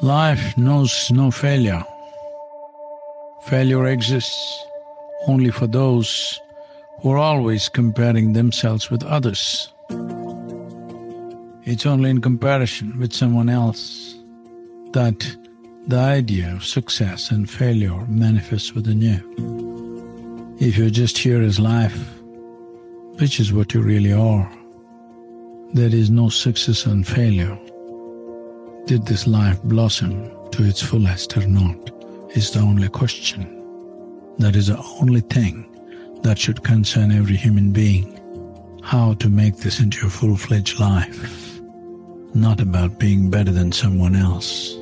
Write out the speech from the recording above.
Life knows no failure. Failure exists only for those who are always comparing themselves with others. It's only in comparison with someone else that the idea of success and failure manifests within you. If you're just here as life, which is what you really are, there is no success and failure. Did this life blossom to its fullest or not is the only question. That is the only thing that should concern every human being. How to make this into a full-fledged life, not about being better than someone else.